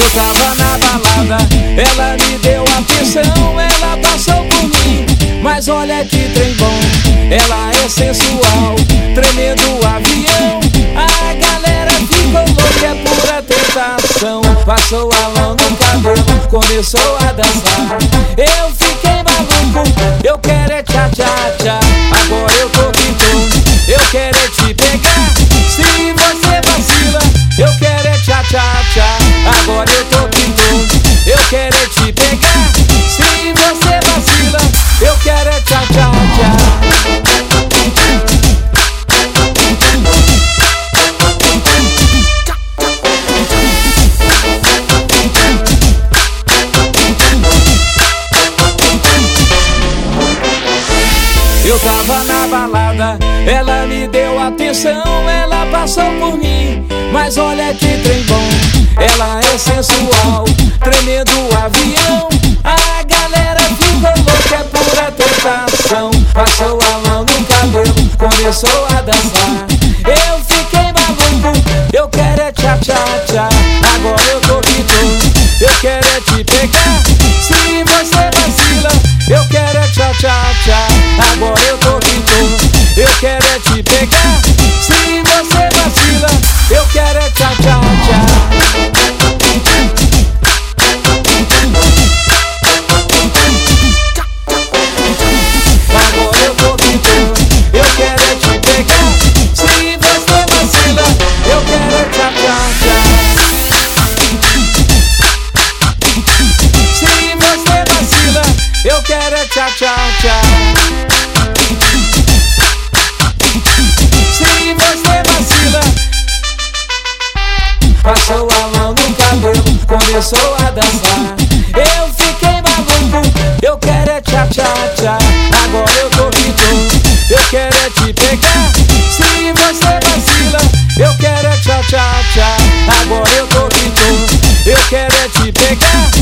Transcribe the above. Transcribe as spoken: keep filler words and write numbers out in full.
Eu tava na balada, ela me deu atenção, ela passou por mim, mas olha que trem bom. Ela é sensual, tremendo avião, a galera ficou louca, é pura tentação. Passou a mão no cabelo, começou a dançar, eu fiquei maluco, eu quero é tchá tchá tchá. Agora eu tô gritando, eu quero é te pegar, se você vacila, eu quero é tchá tchá tchá. Agora eu tô gritando, eu quero é te pegar, se você vacila, eu quero é tchá tchá tchá. Eu tava na balada, ela me deu atenção, ela passou por mim, mas olha que trem bom. Ela é sensual, tremendo avião, a galera ficou louca, é pura tentação. Passou a mão no cabelo, começou a dançar, eu fiquei maluco, eu quero é tchá tchá tchá. Agora eu tô gritando, eu quero é te pegar, se você vacila, eu quero é tchá tchá tchá. Agora eu tô gritando, eu quero é te pegar, se você vacila, eu quero é tchá tchá tchá. Agora eu tô gritando, eu quero é te pegar, se você vacila, eu quero é tchá tchá tchá. Se você vacila, eu quero é tchá tchá tchá. Se você vacila, passou a mão no cabelo, começou a dançar, eu fiquei maluco, eu quero é tchá tchá tchá. Agora eu tô gritando, eu quero é te pegar, se você vacila, eu quero é tchá tchá tchá. Agora eu tô gritando, eu quero é te pegar,